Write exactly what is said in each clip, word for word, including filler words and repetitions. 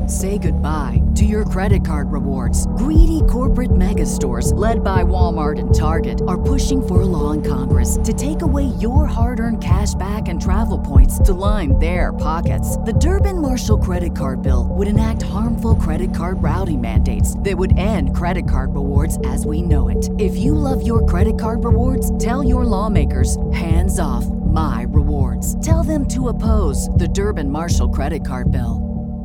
Say goodbye to your credit card rewards. Greedy corporate mega stores, led by Walmart and Target, are pushing for a law in Congress to take away your hard-earned cash back and travel points to line their pockets. The Durbin-Marshall credit card bill would enact harmful credit card routing mandates that would end credit card rewards as we know it. If you love your credit card rewards, tell your lawmakers, hands off my rewards. Tell them to oppose the Durbin-Marshall credit card bill.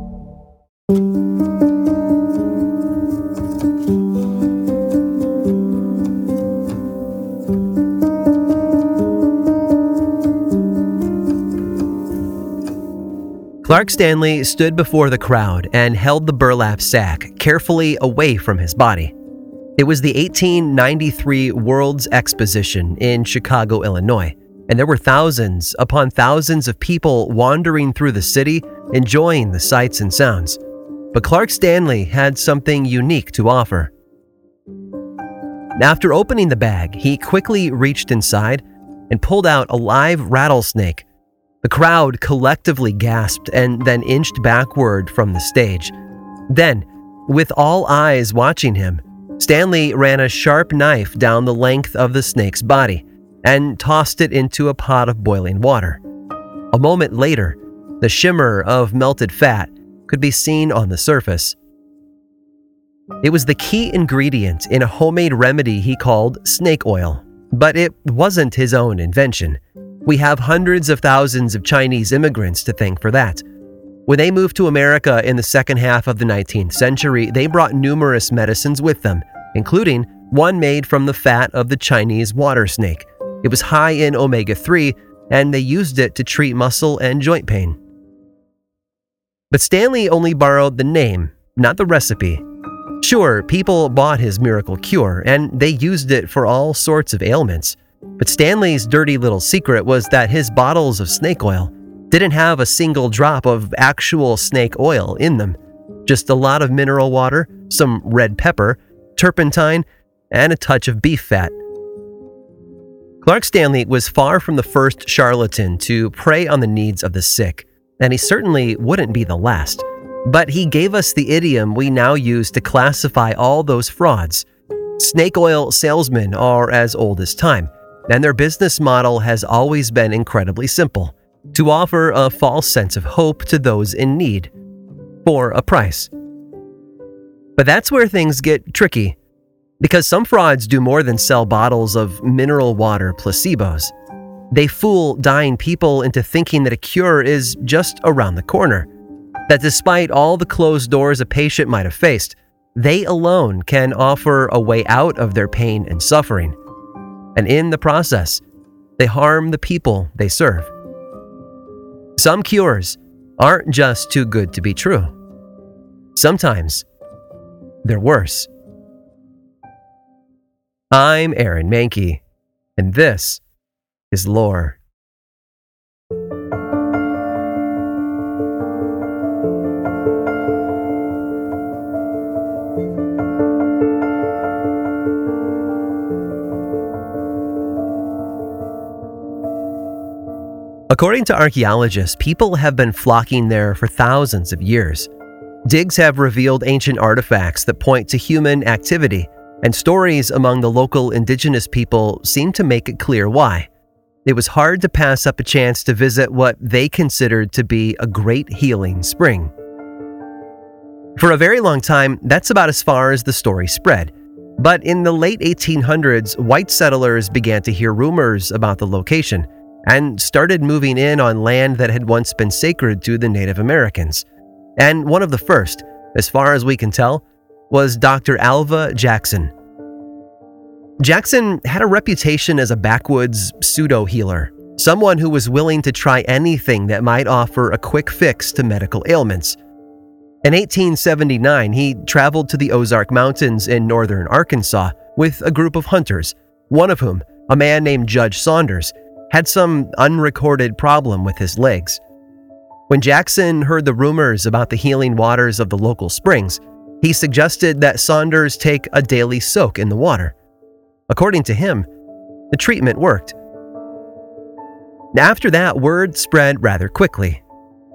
Clark Stanley stood before the crowd and held the burlap sack carefully away from his body. It was the eighteen ninety-three World's Exposition in Chicago, Illinois, and there were thousands upon thousands of people wandering through the city, enjoying the sights and sounds. But Clark Stanley had something unique to offer. After opening the bag, he quickly reached inside and pulled out a live rattlesnake. The crowd collectively gasped and then inched backward from the stage. Then, with all eyes watching him, Stanley ran a sharp knife down the length of the snake's body and tossed it into a pot of boiling water. A moment later, the shimmer of melted fat could be seen on the surface. It was the key ingredient in a homemade remedy he called snake oil, but it wasn't his own invention. We have hundreds of thousands of Chinese immigrants to thank for that. When they moved to America in the second half of the nineteenth century, they brought numerous medicines with them, including one made from the fat of the Chinese water snake. It was high in omega three, and they used it to treat muscle and joint pain. But Stanley only borrowed the name, not the recipe. Sure, people bought his miracle cure, and they used it for all sorts of ailments. But Stanley's dirty little secret was that his bottles of snake oil didn't have a single drop of actual snake oil in them. Just a lot of mineral water, some red pepper, turpentine, and a touch of beef fat. Clark Stanley was far from the first charlatan to prey on the needs of the sick, and he certainly wouldn't be the last. But he gave us the idiom we now use to classify all those frauds. Snake oil salesmen are as old as time, and their business model has always been incredibly simple: to offer a false sense of hope to those in need, for a price. But that's where things get tricky, because some frauds do more than sell bottles of mineral water placebos. They fool dying people into thinking that a cure is just around the corner, that despite all the closed doors a patient might have faced, they alone can offer a way out of their pain and suffering. And in the process, they harm the people they serve. Some cures aren't just too good to be true. Sometimes they're worse. I'm Aaron Mahnke, and this is Lore. According to archaeologists, people have been flocking there for thousands of years. Digs have revealed ancient artifacts that point to human activity, and stories among the local indigenous people seem to make it clear why. It was hard to pass up a chance to visit what they considered to be a great healing spring. For a very long time, that's about as far as the story spread. But in the late eighteen hundreds, white settlers began to hear rumors about the location and started moving in on land that had once been sacred to the Native Americans. And one of the first, as far as we can tell, was Doctor Alva Jackson. Jackson had a reputation as a backwoods pseudo-healer, someone who was willing to try anything that might offer a quick fix to medical ailments. In eighteen seventy-nine, he traveled to the Ozark Mountains in northern Arkansas with a group of hunters, one of whom, a man named Judge Saunders, had some unrecorded problem with his legs. When Jackson heard the rumors about the healing waters of the local springs, he suggested that Saunders take a daily soak in the water. According to him, the treatment worked. After that, word spread rather quickly.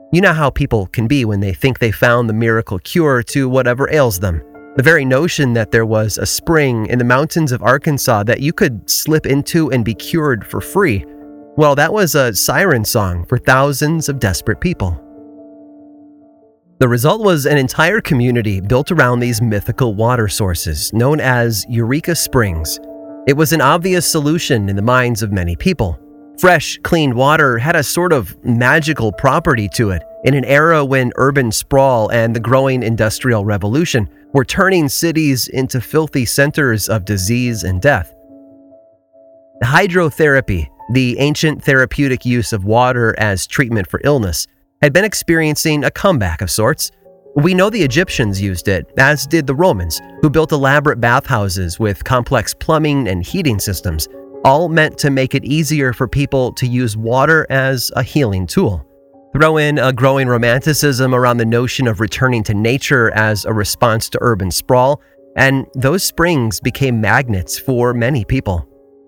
You know how people can be when they think they found the miracle cure to whatever ails them. The very notion that there was a spring in the mountains of Arkansas that you could slip into and be cured for free, well, that was a siren song for thousands of desperate people. The result was an entire community built around these mythical water sources, known as Eureka Springs. It was an obvious solution in the minds of many people. Fresh, clean water had a sort of magical property to it in an era when urban sprawl and the growing industrial revolution were turning cities into filthy centers of disease and death. Hydrotherapy, the ancient therapeutic use of water as treatment for illness, had been experiencing a comeback of sorts. We know the Egyptians used it, as did the Romans, who built elaborate bathhouses with complex plumbing and heating systems, all meant to make it easier for people to use water as a healing tool. Throw in a growing romanticism around the notion of returning to nature as a response to urban sprawl, and those springs became magnets for many people.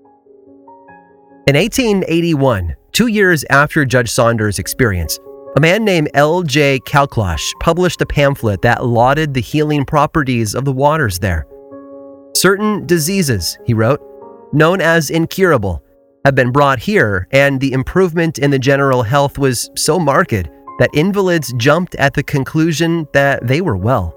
In eighteen eighty-one, two years after Judge Saunders' experience, a man named L J Kalklash published a pamphlet that lauded the healing properties of the waters there. Certain diseases, he wrote, known as incurable, have been brought here, and the improvement in the general health was so marked that invalids jumped at the conclusion that they were well.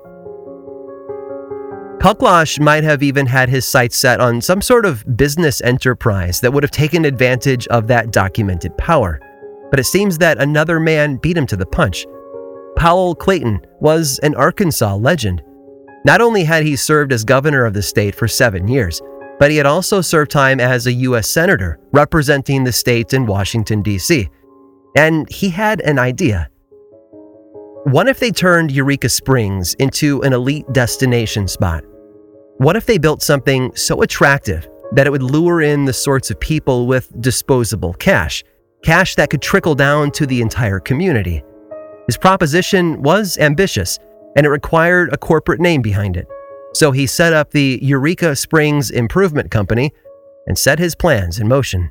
Kalklash might have even had his sights set on some sort of business enterprise that would have taken advantage of that documented power. But it seems that another man beat him to the punch. Powell Clayton was an Arkansas legend. Not only had he served as governor of the state for seven years, but he had also served time as a U S senator representing the state in Washington, D C. And he had an idea. What if they turned Eureka Springs into an elite destination spot? What if they built something so attractive that it would lure in the sorts of people with disposable cash? Cash that could trickle down to the entire community. His proposition was ambitious, and it required a corporate name behind it. So he set up the Eureka Springs Improvement Company and set his plans in motion.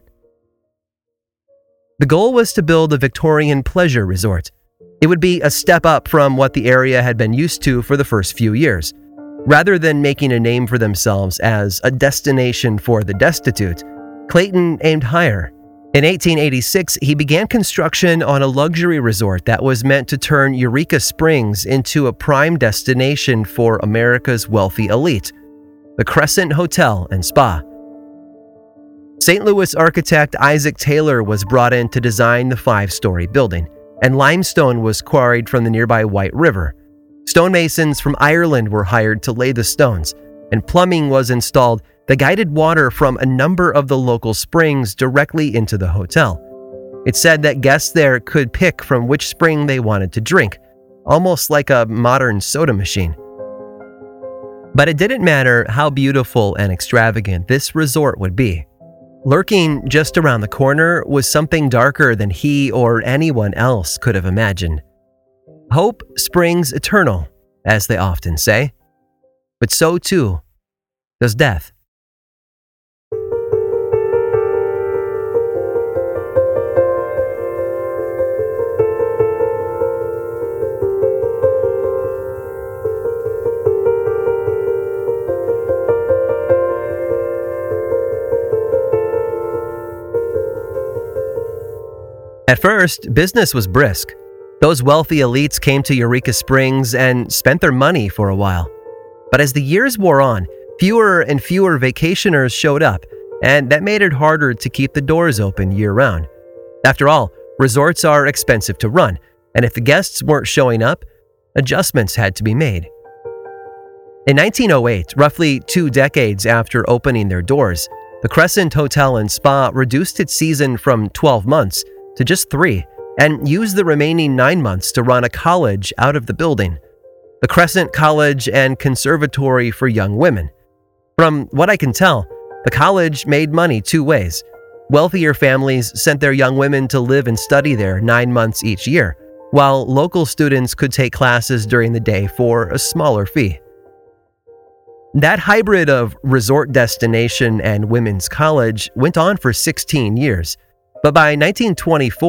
The goal was to build a Victorian pleasure resort. It would be a step up from what the area had been used to for the first few years. Rather than making a name for themselves as a destination for the destitute, Clayton aimed higher. In eighteen eighty-six, he began construction on a luxury resort that was meant to turn Eureka Springs into a prime destination for America's wealthy elite, the Crescent Hotel and Spa. Saint Louis architect Isaac Taylor was brought in to design the five-story building, and limestone was quarried from the nearby White River. Stonemasons from Ireland were hired to lay the stones, and plumbing was installed that guided water from a number of the local springs directly into the hotel. It said that guests there could pick from which spring they wanted to drink, almost like a modern soda machine. But it didn't matter how beautiful and extravagant this resort would be. Lurking just around the corner was something darker than he or anyone else could have imagined. Hope springs eternal, as they often say, but so too does death. At first, business was brisk. Those wealthy elites came to Eureka Springs and spent their money for a while. But as the years wore on, fewer and fewer vacationers showed up, and that made it harder to keep the doors open year-round. After all, resorts are expensive to run, and if the guests weren't showing up, adjustments had to be made. In nineteen oh eight, roughly two decades after opening their doors, the Crescent Hotel and Spa reduced its season from twelve months to just three, and used the remaining nine months to run a college out of the building, the Crescent College and Conservatory for Young Women. From what I can tell, the college made money two ways. Wealthier families sent their young women to live and study there nine months each year, while local students could take classes during the day for a smaller fee. That hybrid of resort destination and women's college went on for sixteen years. But by nineteen twenty-four,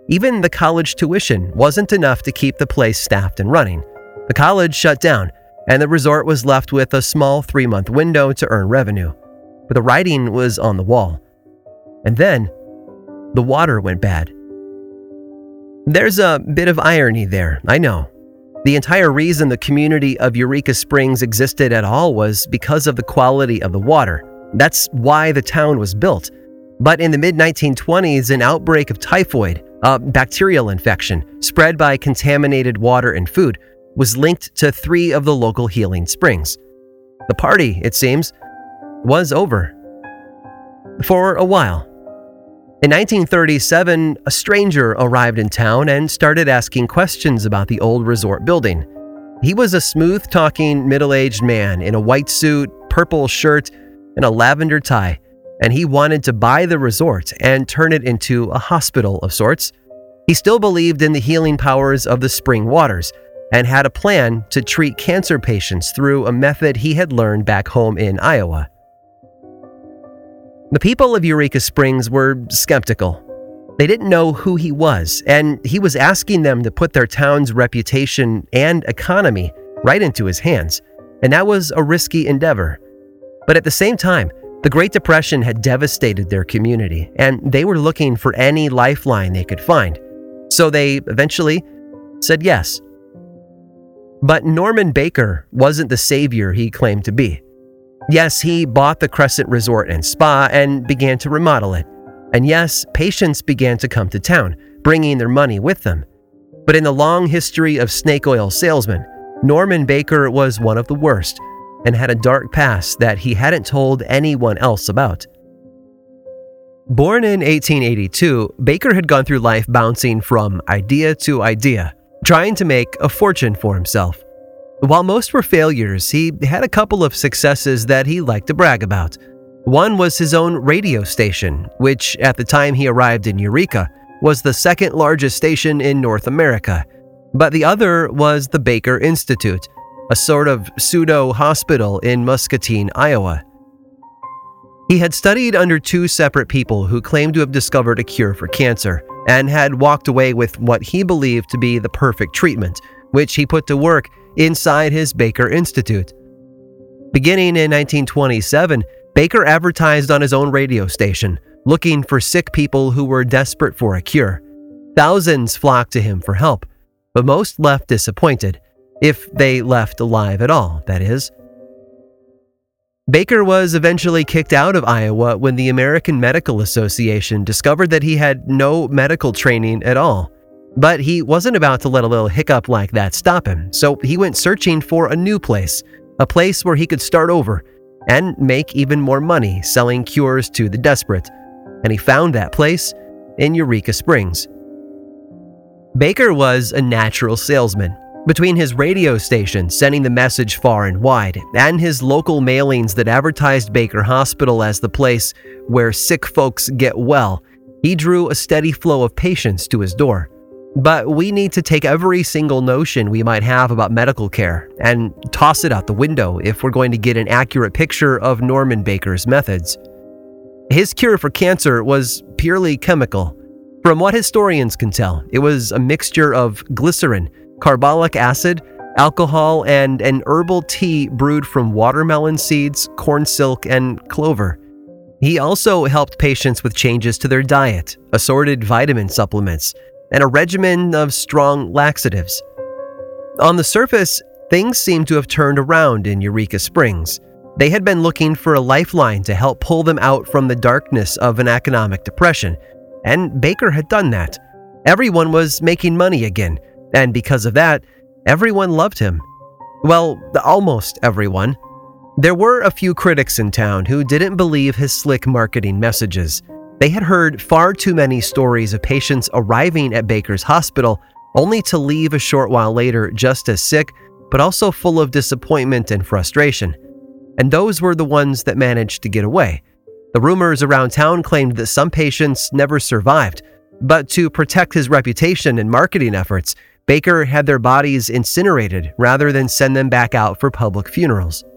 Even the college tuition wasn't enough to keep the place staffed and running. The college shut down, and the resort was left with a small three-month window to earn revenue. But the writing was on the wall. And then, the water went bad. There's a bit of irony there, I know. The entire reason the community of Eureka Springs existed at all was because of the quality of the water. That's why the town was built. But in the mid nineteen twenties, an outbreak of typhoid, a bacterial infection spread by contaminated water and food, was linked to three of the local healing springs. The party, it seems, was over. For a while. In nineteen thirty-seven, a stranger arrived in town and started asking questions about the old resort building. He was a smooth-talking, middle-aged man in a white suit, purple shirt, and a lavender tie, and he wanted to buy the resort and turn it into a hospital of sorts. He still believed in the healing powers of the spring waters and had a plan to treat cancer patients through a method he had learned back home in Iowa. The people of Eureka Springs were skeptical. They didn't know who he was, and he was asking them to put their town's reputation and economy right into his hands, and that was a risky endeavor. But at the same time, the Great Depression had devastated their community, and they were looking for any lifeline they could find. So they eventually said yes. But Norman Baker wasn't the savior he claimed to be. Yes, he bought the Crescent Resort and Spa and began to remodel it. And yes, patients began to come to town, bringing their money with them. But in the long history of snake oil salesmen, Norman Baker was one of the worst and had a dark past that he hadn't told anyone else about. Born in eighteen eighty-two, Baker had gone through life bouncing from idea to idea, trying to make a fortune for himself. While most were failures, he had a couple of successes that he liked to brag about. One was his own radio station, which at the time he arrived in Eureka was the second largest station in North America. But the other was the Baker Institute, a sort of pseudo-hospital in Muscatine, Iowa. He had studied under two separate people who claimed to have discovered a cure for cancer and had walked away with what he believed to be the perfect treatment, which he put to work inside his Baker Institute. Beginning in nineteen twenty-seven, Baker advertised on his own radio station, looking for sick people who were desperate for a cure. Thousands flocked to him for help, but most left disappointed, if they left alive at all, that is. Baker was eventually kicked out of Iowa when the American Medical Association discovered that he had no medical training at all. But he wasn't about to let a little hiccup like that stop him, so he went searching for a new place, a place where he could start over and make even more money selling cures to the desperate. And he found that place in Eureka Springs. Baker was a natural salesman. Between his radio station sending the message far and wide, and his local mailings that advertised Baker Hospital as the place where sick folks get well, he drew a steady flow of patients to his door. But we need to take every single notion we might have about medical care and toss it out the window if we're going to get an accurate picture of Norman Baker's methods. His cure for cancer was purely chemical. From what historians can tell, it was a mixture of glycerin, carbolic acid, alcohol, and an herbal tea brewed from watermelon seeds, corn silk, and clover. He also helped patients with changes to their diet, assorted vitamin supplements, and a regimen of strong laxatives. On the surface, things seemed to have turned around in Eureka Springs. They had been looking for a lifeline to help pull them out from the darkness of an economic depression, and Baker had done that. Everyone was making money again, and because of that, everyone loved him. Well, almost everyone. There were a few critics in town who didn't believe his slick marketing messages. They had heard far too many stories of patients arriving at Baker's hospital only to leave a short while later just as sick, but also full of disappointment and frustration. And those were the ones that managed to get away. The rumors around town claimed that some patients never survived, but to protect his reputation and marketing efforts, Baker had their bodies incinerated rather than send them back out for public funerals.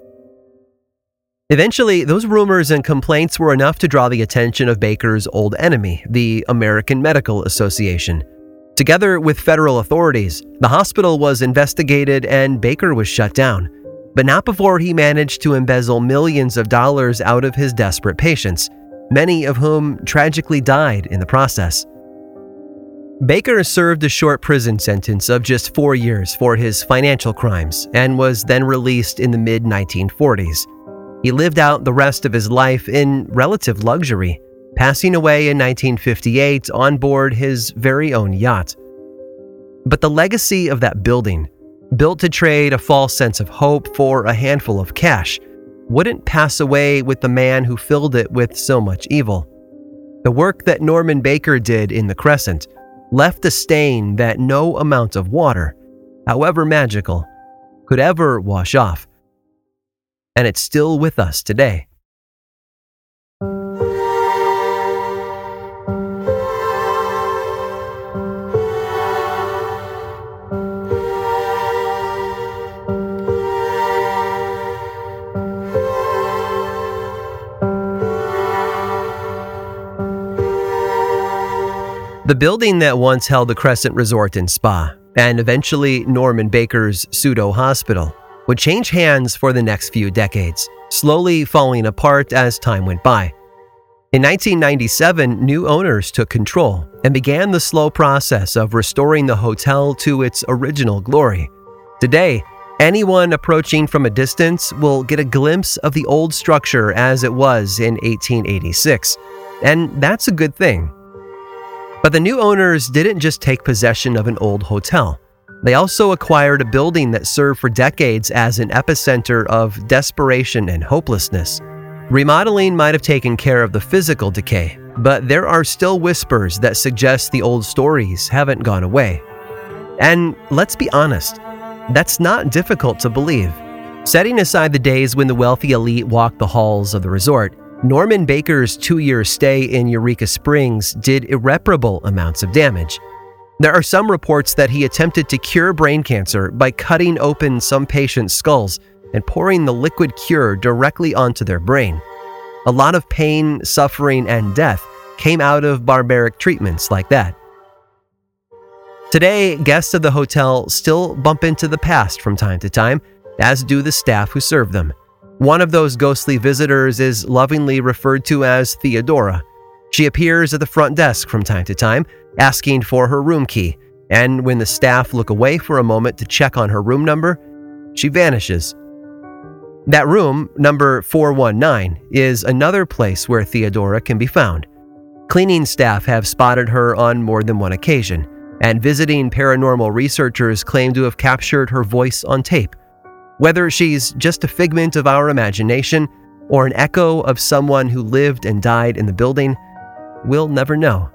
Eventually, those rumors and complaints were enough to draw the attention of Baker's old enemy, the American Medical Association, Together with federal authorities, the hospital was investigated and Baker was shut down, but not before he managed to embezzle millions of dollars out of his desperate patients, many of whom tragically died in the process. Baker served a short prison sentence of just four years for his financial crimes and was then released in the mid nineteen forties. He lived out the rest of his life in relative luxury, passing away in nineteen fifty-eight on board his very own yacht. But the legacy of that building, built to trade a false sense of hope for a handful of cash, wouldn't pass away with the man who filled it with so much evil. The work that Norman Baker did in the Crescent left a stain that no amount of water, however magical, could ever wash off. And it's still with us today. The building that once held the Crescent Resort and Spa, and eventually Norman Baker's pseudo-hospital, would change hands for the next few decades, slowly falling apart as time went by. In nineteen ninety-seven, new owners took control and began the slow process of restoring the hotel to its original glory. Today, anyone approaching from a distance will get a glimpse of the old structure as it was in eighteen eighty-six, and that's a good thing. But the new owners didn't just take possession of an old hotel. They also acquired a building that served for decades as an epicenter of desperation and hopelessness. Remodeling might have taken care of the physical decay, but there are still whispers that suggest the old stories haven't gone away. And let's be honest, that's not difficult to believe. Setting aside the days when the wealthy elite walked the halls of the resort, Norman Baker's two-year stay in Eureka Springs did irreparable amounts of damage. There are some reports that he attempted to cure brain cancer by cutting open some patients' skulls and pouring the liquid cure directly onto their brain. A lot of pain, suffering, and death came out of barbaric treatments like that. Today, guests of the hotel still bump into the past from time to time, as do the staff who serve them. One of those ghostly visitors is lovingly referred to as Theodora. She appears at the front desk from time to time, asking for her room key, and when the staff look away for a moment to check on her room number, she vanishes. That room, number four one nine, is another place where Theodora can be found. Cleaning staff have spotted her on more than one occasion, and visiting paranormal researchers claim to have captured her voice on tape. Whether she's just a figment of our imagination or an echo of someone who lived and died in the building, we'll never know.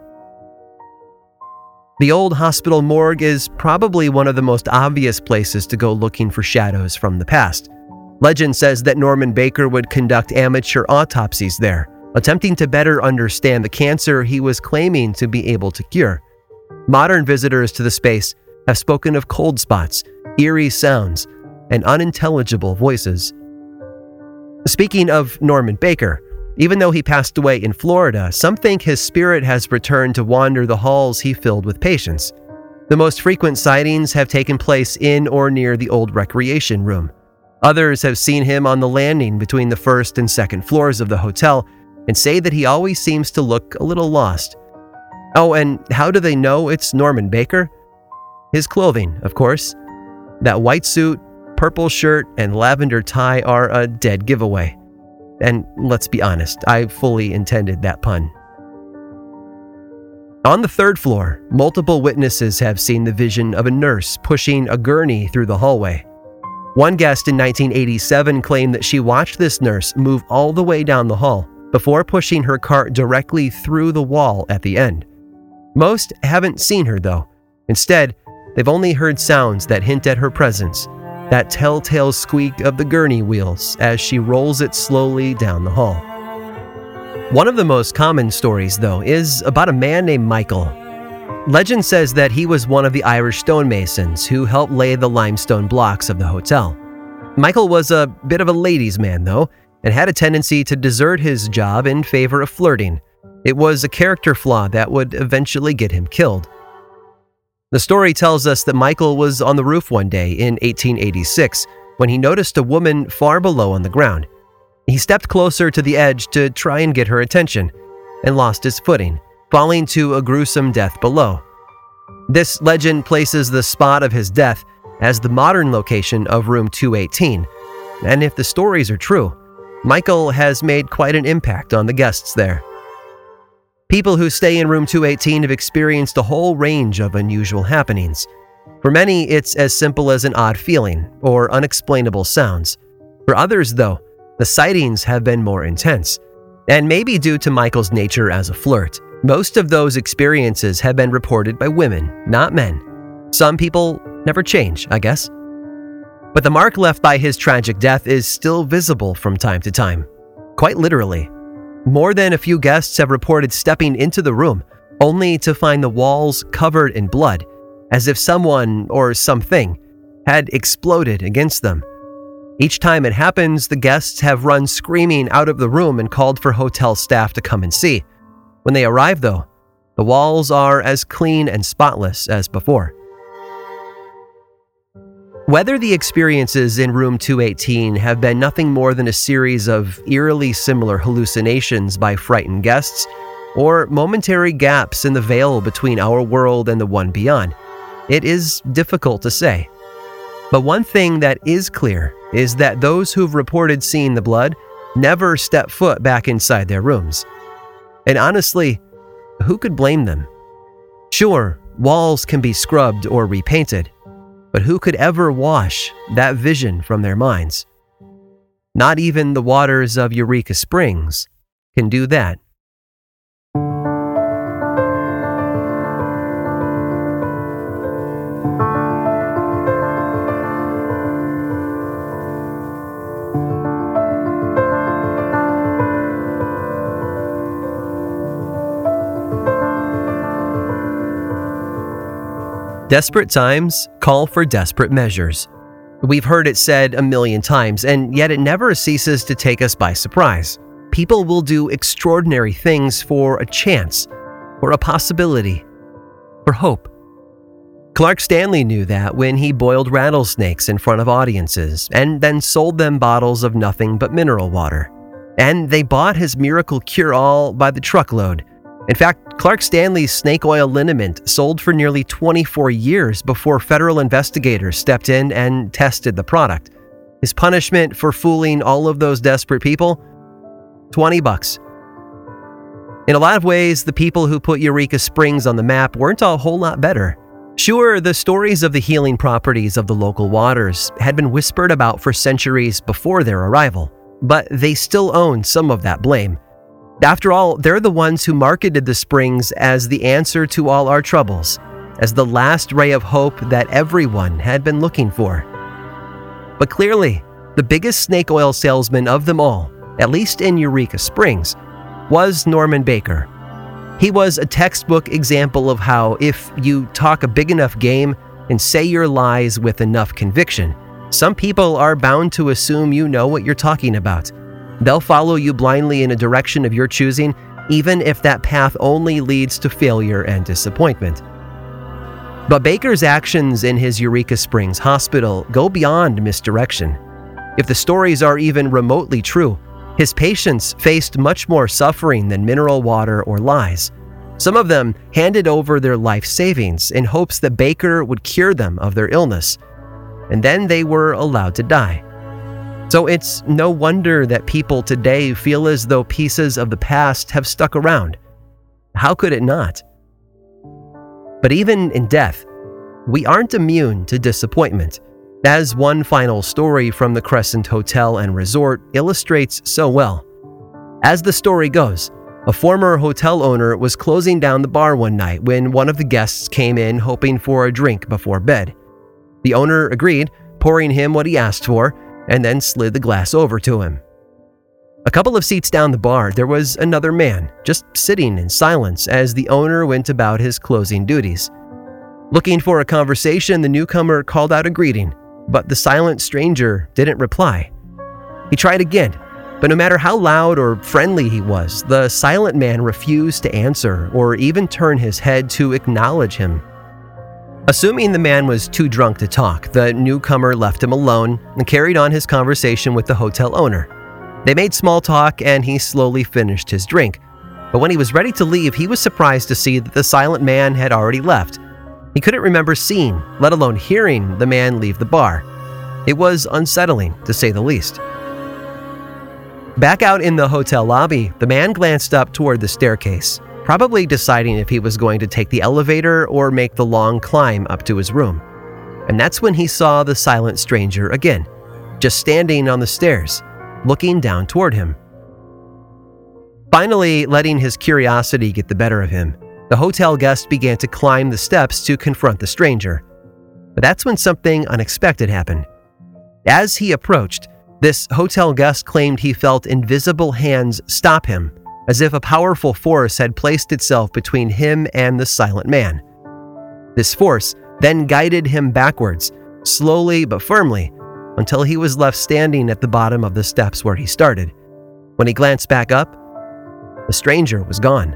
The old hospital morgue is probably one of the most obvious places to go looking for shadows from the past. Legend says that Norman Baker would conduct amateur autopsies there, attempting to better understand the cancer he was claiming to be able to cure. Modern visitors to the space have spoken of cold spots, eerie sounds, and unintelligible voices. Speaking of Norman Baker, even though he passed away in Florida, some think his spirit has returned to wander the halls he filled with patients. The most frequent sightings have taken place in or near the old recreation room. Others have seen him on the landing between the first and second floors of the hotel and say that he always seems to look a little lost. Oh, and how do they know it's Norman Baker? His clothing, of course. That white suit, purple shirt, and lavender tie are a dead giveaway. And let's be honest, I fully intended that pun. On the third floor, multiple witnesses have seen the vision of a nurse pushing a gurney through the hallway. One guest in nineteen eighty-seven claimed that she watched this nurse move all the way down the hall before pushing her cart directly through the wall at the end. Most haven't seen her though. Instead, they've only heard sounds that hint at her presence, that telltale squeak of the gurney wheels as she rolls it slowly down the hall. One of the most common stories, though, is about a man named Michael. Legend says that he was one of the Irish stonemasons who helped lay the limestone blocks of the hotel. Michael was a bit of a ladies' man, though, and had a tendency to desert his job in favor of flirting. It was a character flaw that would eventually get him killed. The story tells us that Michael was on the roof one day in eighteen eighty-six when he noticed a woman far below on the ground. He stepped closer to the edge to try and get her attention and lost his footing, falling to a gruesome death below. This legend places the spot of his death as the modern location of room two eighteen, and if the stories are true, Michael has made quite an impact on the guests there. People who stay in room two eighteen have experienced a whole range of unusual happenings. For many, it's as simple as an odd feeling or unexplainable sounds. For others, though, the sightings have been more intense. And maybe due to Michael's nature as a flirt, most of those experiences have been reported by women, not men. Some people never change, I guess. But the mark left by his tragic death is still visible from time to time, quite literally. More than a few guests have reported stepping into the room only to find the walls covered in blood, as if someone or something had exploded against them. Each time it happens, the guests have run screaming out of the room and called for hotel staff to come and see. When they arrive, though, the walls are as clean and spotless as before. Whether the experiences in room two eighteen have been nothing more than a series of eerily similar hallucinations by frightened guests, or momentary gaps in the veil between our world and the one beyond, it is difficult to say. But one thing that is clear is that those who've reported seeing the blood never step foot back inside their rooms. And honestly, who could blame them? Sure, walls can be scrubbed or repainted, but who could ever wash that vision from their minds? Not even the waters of Eureka Springs can do that. Desperate times call for desperate measures. We've heard it said a million times, and yet it never ceases to take us by surprise. People will do extraordinary things for a chance, for a possibility, for hope. Clark Stanley knew that when he boiled rattlesnakes in front of audiences and then sold them bottles of nothing but mineral water. And they bought his miracle cure-all by the truckload. In fact, Clark Stanley's snake oil liniment sold for nearly twenty-four years before federal investigators stepped in and tested the product. His punishment for fooling all of those desperate people? twenty bucks. In a lot of ways, the people who put Eureka Springs on the map weren't a whole lot better. Sure, the stories of the healing properties of the local waters had been whispered about for centuries before their arrival, but they still own some of that blame. After all, they're the ones who marketed the springs as the answer to all our troubles, as the last ray of hope that everyone had been looking for. But clearly, the biggest snake oil salesman of them all, at least in Eureka Springs, was Norman Baker. He was a textbook example of how if you talk a big enough game and say your lies with enough conviction, some people are bound to assume you know what you're talking about. They'll follow you blindly in a direction of your choosing, even if that path only leads to failure and disappointment. But Baker's actions in his Eureka Springs hospital go beyond misdirection. If the stories are even remotely true, his patients faced much more suffering than mineral water or lies. Some of them handed over their life savings in hopes that Baker would cure them of their illness, and then they were allowed to die. So it's no wonder that people today feel as though pieces of the past have stuck around. How could it not? But even in death, we aren't immune to disappointment, as one final story from the Crescent Hotel and Resort illustrates so well. As the story goes, a former hotel owner was closing down the bar one night when one of the guests came in hoping for a drink before bed. The owner agreed, pouring him what he asked for, and then slid the glass over to him. A couple of seats down the bar, there was another man, just sitting in silence as the owner went about his closing duties. Looking for a conversation, the newcomer called out a greeting, but the silent stranger didn't reply. He tried again, but no matter how loud or friendly he was, the silent man refused to answer or even turn his head to acknowledge him. Assuming the man was too drunk to talk, the newcomer left him alone and carried on his conversation with the hotel owner. They made small talk and he slowly finished his drink. But when he was ready to leave, he was surprised to see that the silent man had already left. He couldn't remember seeing, let alone hearing, the man leave the bar. It was unsettling, to say the least. Back out in the hotel lobby, the man glanced up toward the staircase, probably deciding if he was going to take the elevator or make the long climb up to his room. And that's when he saw the silent stranger again, just standing on the stairs, looking down toward him. Finally, letting his curiosity get the better of him, the hotel guest began to climb the steps to confront the stranger. But that's when something unexpected happened. As he approached, this hotel guest claimed he felt invisible hands stop him, as if a powerful force had placed itself between him and the silent man. This force then guided him backwards, slowly but firmly, until he was left standing at the bottom of the steps where he started. When he glanced back up, the stranger was gone.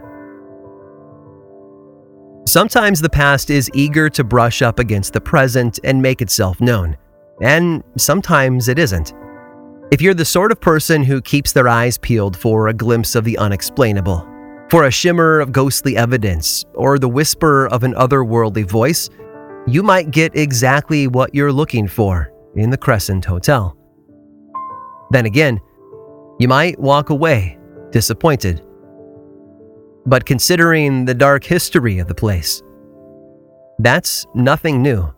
Sometimes the past is eager to brush up against the present and make itself known, and sometimes it isn't. If you're the sort of person who keeps their eyes peeled for a glimpse of the unexplainable, for a shimmer of ghostly evidence, or the whisper of an otherworldly voice, you might get exactly what you're looking for in the Crescent Hotel. Then again, you might walk away disappointed. But considering the dark history of the place, that's nothing new.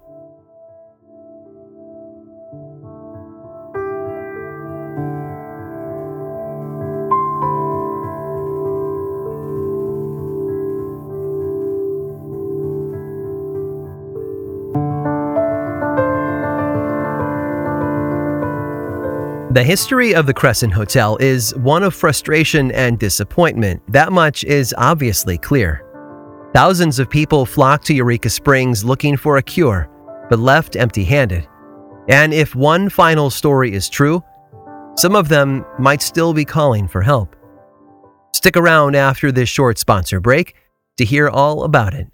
The history of the Crescent Hotel is one of frustration and disappointment. That much is obviously clear. Thousands of people flocked to Eureka Springs looking for a cure, but left empty-handed. And if one final story is true, some of them might still be calling for help. Stick around after this short sponsor break to hear all about it.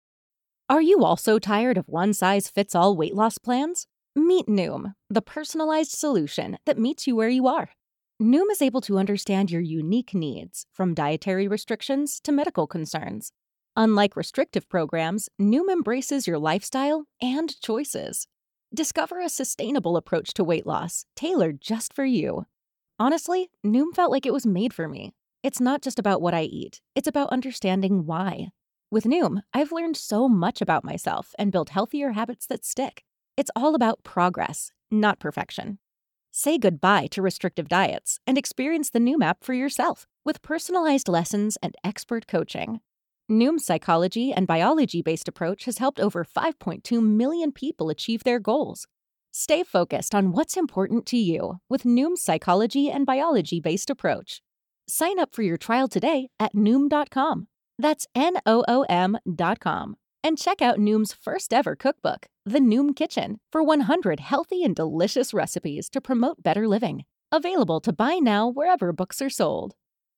Are you also tired of one-size-fits-all weight loss plans? Meet Noom, the personalized solution that meets you where you are. Noom is able to understand your unique needs, from dietary restrictions to medical concerns. Unlike restrictive programs, Noom embraces your lifestyle and choices. Discover a sustainable approach to weight loss, tailored just for you. Honestly, Noom felt like it was made for me. It's not just about what I eat, it's about understanding why. With Noom, I've learned so much about myself and built healthier habits that stick. It's all about progress, not perfection. Say goodbye to restrictive diets and experience the Noom app for yourself with personalized lessons and expert coaching. Noom's psychology and biology-based approach has helped over five point two million people achieve their goals. Stay focused on what's important to you with Noom's psychology and biology-based approach. Sign up for your trial today at Noom dot com. That's N O O M dot com. And check out Noom's first ever cookbook, The Noom Kitchen, for one hundred healthy and delicious recipes to promote better living. Available to buy now wherever books are sold.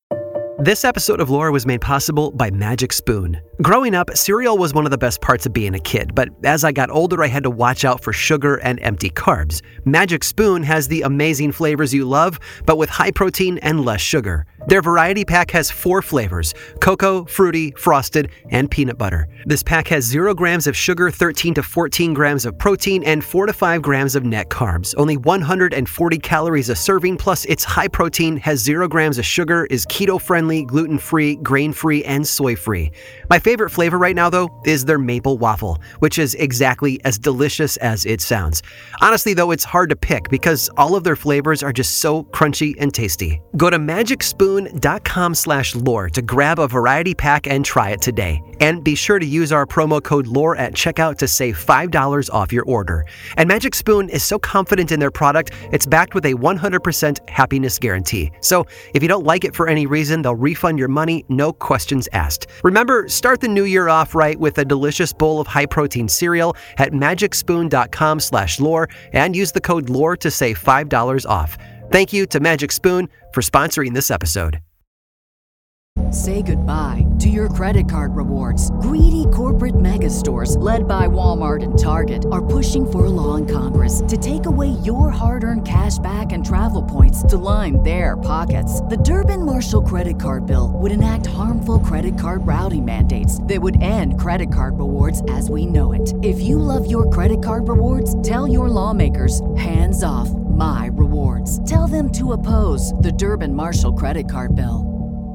This episode of Lore was made possible by Magic Spoon. Growing up, cereal was one of the best parts of being a kid, but as I got older, I had to watch out for sugar and empty carbs. Magic Spoon has the amazing flavors you love, but with high protein and less sugar. Their variety pack has four flavors: cocoa, fruity, frosted, and peanut butter. This pack has zero grams of sugar, thirteen to fourteen grams of protein, and four to five grams of net carbs. Only one hundred forty calories a serving, plus it's high protein, has zero grams of sugar, is keto-friendly, gluten-free, grain-free, and soy-free. My favorite flavor right now, though, is their maple waffle, which is exactly as delicious as it sounds. Honestly, though, it's hard to pick because all of their flavors are just so crunchy and tasty. Go to magic spoon dot com slash lore to grab a variety pack and try it today. And be sure to use our promo code LORE at checkout to save five dollars off your order. And Magic Spoon is so confident in their product, it's backed with a one hundred percent happiness guarantee. So if you don't like it for any reason, they'll refund your money, no questions asked. Remember, start the new year off right with a delicious bowl of high-protein cereal at magic spoon dot com slash lore and use the code LORE to save five dollars off. Thank you to Magic Spoon for sponsoring this episode. Say goodbye to your credit card rewards. Greedy corporate mega stores, led by Walmart and Target, are pushing for a law in Congress to take away your hard-earned cash back and travel points to line their pockets. The Durbin-Marshall credit card bill would enact harmful credit card routing mandates that would end credit card rewards as we know it. If you love your credit card rewards, tell your lawmakers, hands off my rewards. Tell them to oppose the Durbin-Marshall credit card bill.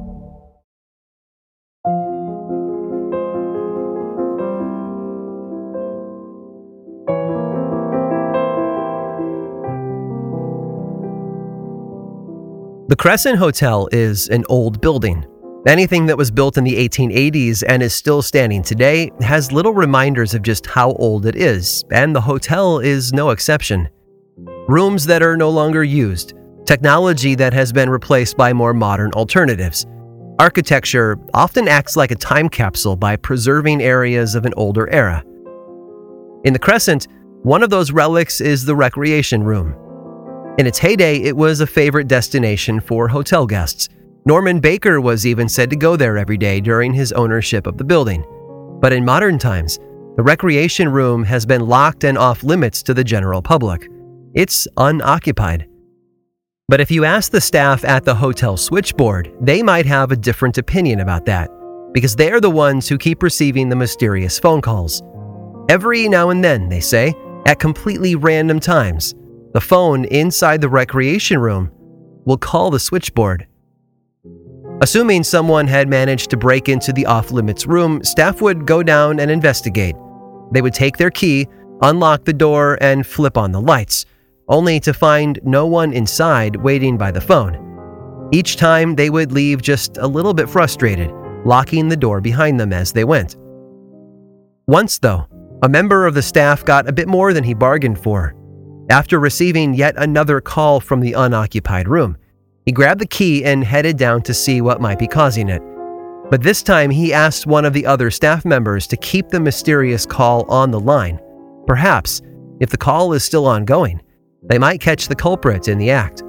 The Crescent Hotel is an old building. Anything that was built in the eighteen eighties and is still standing today has little reminders of just how old it is, and the hotel is no exception. Rooms that are no longer used, technology that has been replaced by more modern alternatives. Architecture often acts like a time capsule by preserving areas of an older era. In the Crescent, one of those relics is the recreation room. In its heyday, it was a favorite destination for hotel guests. Norman Baker was even said to go there every day during his ownership of the building. But in modern times, the recreation room has been locked and off limits to the general public. It's unoccupied. But if you ask the staff at the hotel switchboard, they might have a different opinion about that, because they're the ones who keep receiving the mysterious phone calls. Every now and then, they say, at completely random times, the phone inside the recreation room will call the switchboard. Assuming someone had managed to break into the off-limits room, staff would go down and investigate. They would take their key, unlock the door, and flip on the lights, only to find no one inside waiting by the phone. Each time, they would leave just a little bit frustrated, locking the door behind them as they went. Once, though, a member of the staff got a bit more than he bargained for. After receiving yet another call from the unoccupied room, he grabbed the key and headed down to see what might be causing it. But this time he asked one of the other staff members to keep the mysterious call on the line. Perhaps, if the call is still ongoing, they might catch the culprit in the act.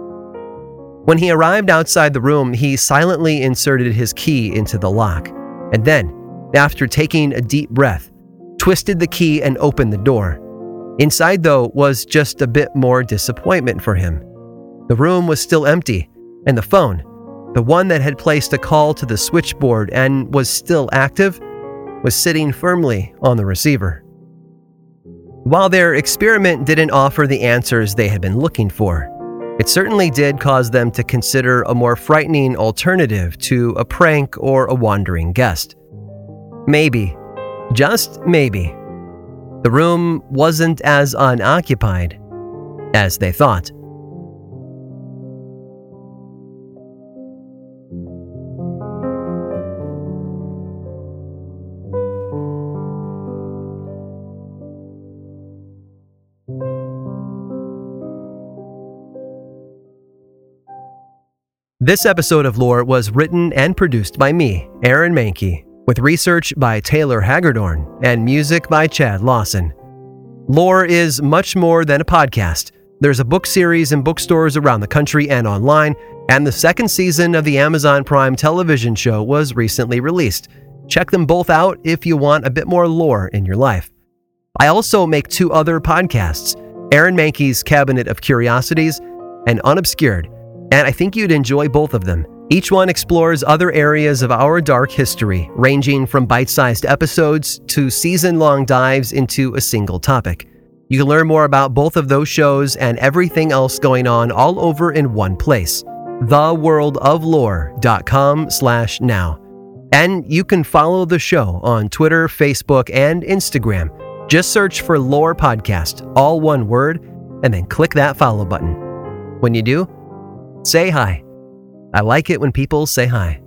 When he arrived outside the room, he silently inserted his key into the lock, and then, after taking a deep breath, twisted the key and opened the door. Inside, though, was just a bit more disappointment for him. The room was still empty, and the phone, the one that had placed a call to the switchboard and was still active, was sitting firmly on the receiver. While their experiment didn't offer the answers they had been looking for, it certainly did cause them to consider a more frightening alternative to a prank or a wandering guest. Maybe, just maybe, the room wasn't as unoccupied as they thought. This episode of Lore was written and produced by me, Aaron Mahnke, with research by Taylor Hagerdorn and music by Chad Lawson. Lore is much more than a podcast. There's a book series in bookstores around the country and online, and the second season of the Amazon Prime television show was recently released. Check them both out if you want a bit more lore in your life. I also make two other podcasts, Aaron Mahnke's Cabinet of Curiosities and Unobscured, and I think you'd enjoy both of them. Each one explores other areas of our dark history, ranging from bite-sized episodes to season-long dives into a single topic. You can learn more about both of those shows and everything else going on all over in one place, the world of lore dot com slash now. And you can follow the show on Twitter, Facebook, and Instagram. Just search for Lore Podcast, all one word, and then click that follow button. When you do, say hi. I like it when people say hi.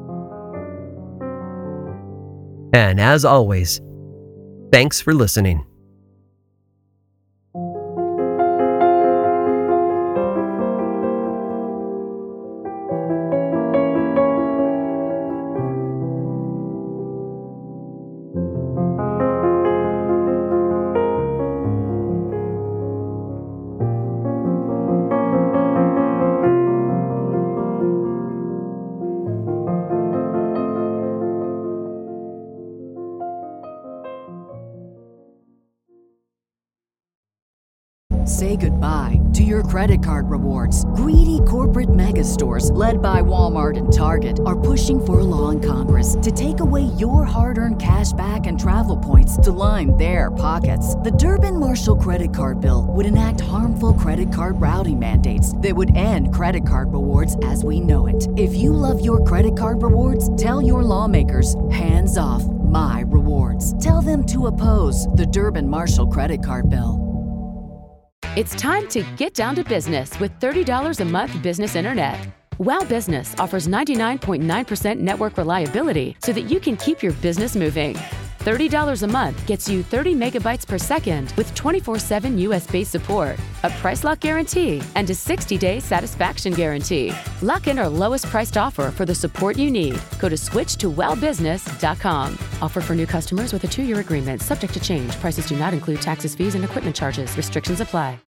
And as always, thanks for listening. goodbye to your credit card rewards. Greedy corporate mega stores, led by Walmart and Target, are pushing for a law in Congress to take away your hard-earned cash back and travel points to line their pockets. The Durbin-Marshall credit card bill would enact harmful credit card routing mandates that would end credit card rewards as we know it. If you love your credit card rewards, tell your lawmakers, hands off my rewards. Tell them to oppose the Durbin-Marshall credit card bill. It's time to get down to business with thirty dollars a month business internet. Wow Business offers ninety-nine point nine percent network reliability so that you can keep your business moving. thirty dollars a month gets you thirty megabytes per second with twenty-four seven U S-based support, a price lock guarantee, and a sixty-day satisfaction guarantee. Lock in our lowest priced offer for the support you need. Go to switch to wow business dot com. Offer for new customers with a two-year agreement subject to change. Prices do not include taxes, fees, and equipment charges. Restrictions apply.